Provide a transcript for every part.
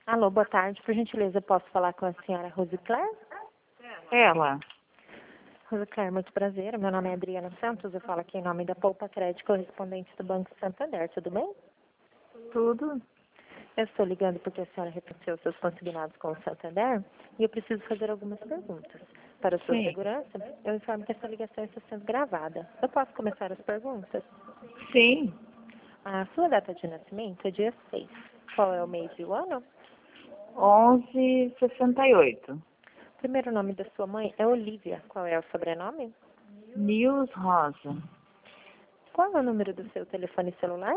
Alô, boa tarde. Por gentileza, posso falar com a senhora Rosicler? Ela. Rosicler, muito prazer. Meu nome é Adriana Santos. Eu falo aqui em nome da Poupa Crédito, correspondente do Banco Santander. Tudo bem? Tudo? Eu estou ligando porque a senhora reconheceu seus consignados com o Santander e eu preciso fazer algumas perguntas. Para a sua Sim. segurança, eu informo que essa ligação está sendo gravada. Eu posso começar as perguntas? Sim. A sua data de nascimento é dia 6. Qual é o mês e o ano? 1168. O primeiro nome da sua mãe é Olivia. Qual é o sobrenome? News Rosa. Qual é o número do seu telefone celular?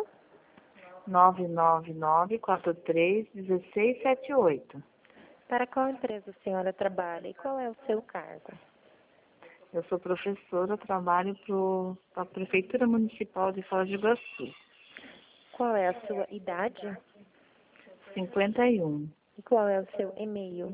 999-43-1678. Para qual empresa a senhora trabalha e qual é o seu cargo? Eu sou professora, trabalho para a Prefeitura Municipal de Foz do Iguaçu. Qual é a sua idade? 51. E qual é o seu e-mail?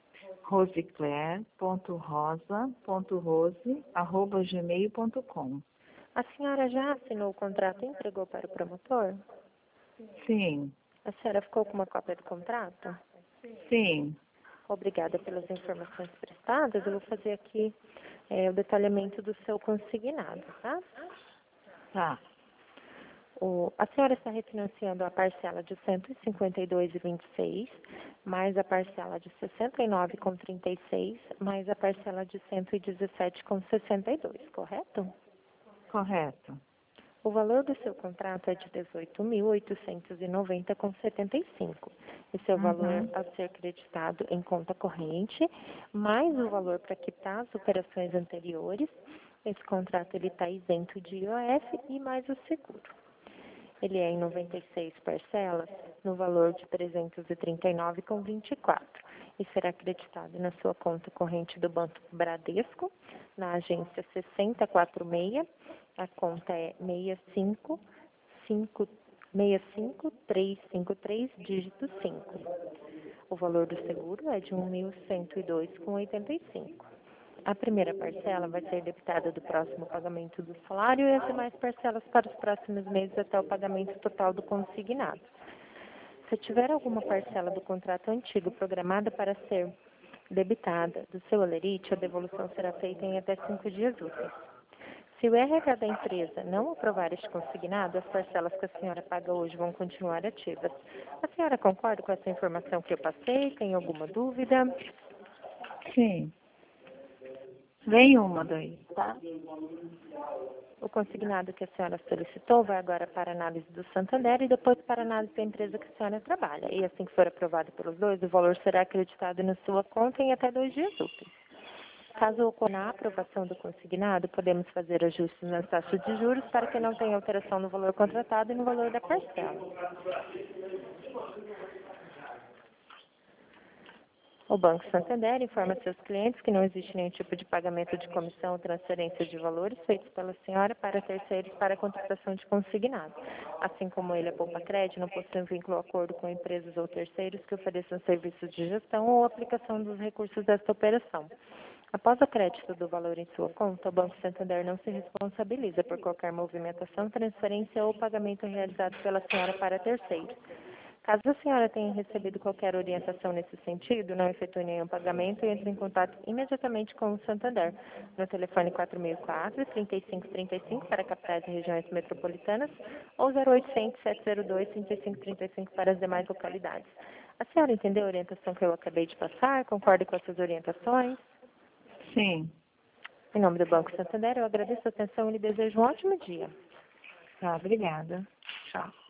rosicler.rosa.gmail.com. A senhora já assinou o contrato e entregou para o promotor? Sim. A senhora ficou com uma cópia do contrato? Sim. Obrigada pelas informações prestadas. Eu vou fazer aqui o detalhamento do seu consignado, tá? Tá. A senhora está refinanciando a parcela de 152,26, mais a parcela de 69,36, mais a parcela de 117,62, correto? Correto. O valor do seu contrato é de 18.890,75. Esse é o valor a ser creditado em conta corrente, mais o valor para quitar as operações anteriores. Esse contrato está isento de IOF e mais o seguro. Ele é em 96 parcelas, no valor de R$ 339,24 e será acreditado na sua conta corrente do Banco Bradesco, na agência 6046, a conta é 65353, dígito 5. O valor do seguro é de R$ 1.102,85. A primeira parcela vai ser debitada do próximo pagamento do salário e as demais parcelas para os próximos meses até o pagamento total do consignado. Se tiver alguma parcela do contrato antigo programada para ser debitada do seu holerite, a devolução será feita em até 5 dias úteis. Se o RH da empresa não aprovar este consignado, as parcelas que a senhora paga hoje vão continuar ativas. A senhora concorda com essa informação que eu passei? Tem alguma dúvida? Sim. Vem uma daí, tá? O consignado que a senhora solicitou vai agora para a análise do Santander e depois para a análise da empresa que a senhora trabalha. E assim que for aprovado pelos dois, o valor será acreditado na sua conta em até 2 dias úteis. Caso ocorra a aprovação do consignado, podemos fazer ajustes nas taxas de juros para que não tenha alteração no valor contratado e no valor da parcela. O Banco Santander informa seus clientes que não existe nenhum tipo de pagamento de comissão ou transferência de valores feitos pela senhora para terceiros para a contratação de consignado. Assim como ele, a Poupa Crédito, não possui vínculo ou acordo com empresas ou terceiros que ofereçam serviços de gestão ou aplicação dos recursos desta operação. Após o crédito do valor em sua conta, o Banco Santander não se responsabiliza por qualquer movimentação, transferência ou pagamento realizado pela senhora para terceiros. Caso a senhora tenha recebido qualquer orientação nesse sentido, não efetue nenhum pagamento e entre em contato imediatamente com o Santander, no telefone 4004-3535 para capitais e regiões metropolitanas ou 0800-702-3535 para as demais localidades. A senhora entendeu a orientação que eu acabei de passar? Concorda com essas orientações? Sim. Em nome do Banco Santander, eu agradeço a atenção e lhe desejo um ótimo dia. Tá, obrigada. Tchau.